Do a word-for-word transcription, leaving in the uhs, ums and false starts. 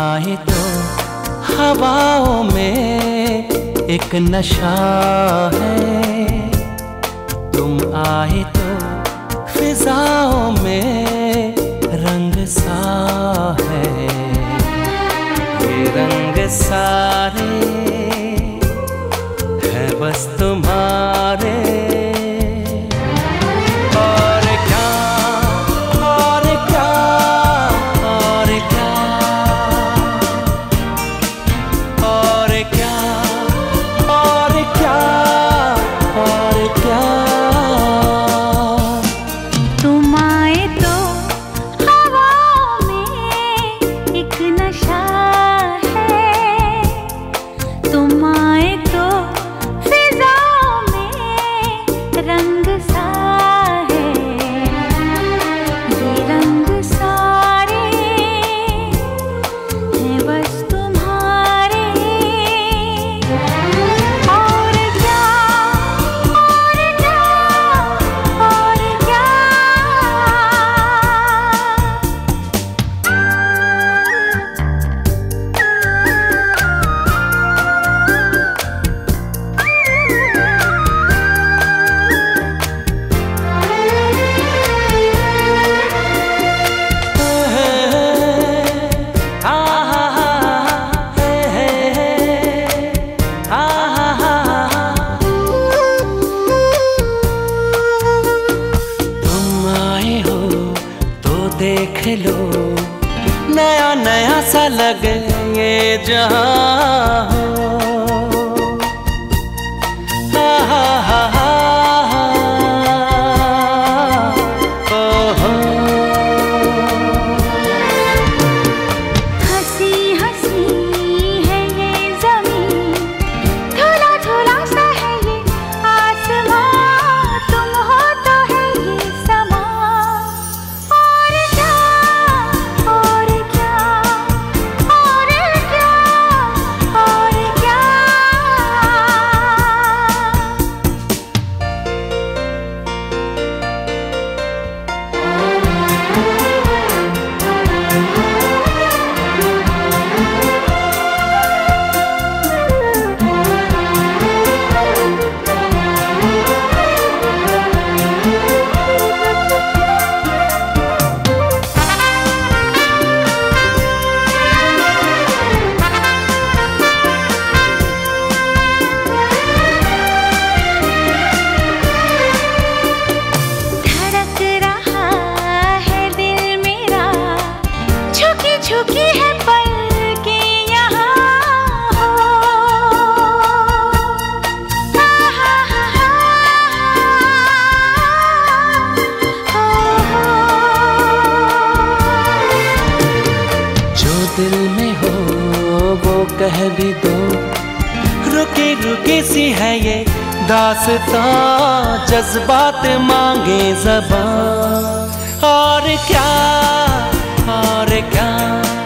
आए तो हवाओं में एक नशा है, तुम आए तो फिजाओं में रंग सा है। ये रंग सारे हैं बस तुम्हारे, और क्या और क्या और क्या और क्या और क्या और क्या। तुम आए तो हवाओं में एक नशा है, तुम आए तो फिजाओं में रंग सा है। ये रंग सारे हैं बस तुम्हारे, और क्या और क्या और क्या। तुम आए हो तो देख लो, नया नया सा लगे ये जहां हो। हा हा हा हा ओ हो। हंसी हंसी है ये ज़मीन, धुला धुला सा है ये आसमां, तुम हो तो है ये समा। और क्या और क्या और क्या और क्या। धड़क रहा है दिल मेरा, झुकी झुकी है पलकें यहाँ हो। हा हा हा हा हो हो। जो दिल में हो वो कह भी दो, रुकी रुकी सी है ये दास्तां, जज्बात मांगे ज़बां। और क्या और क्या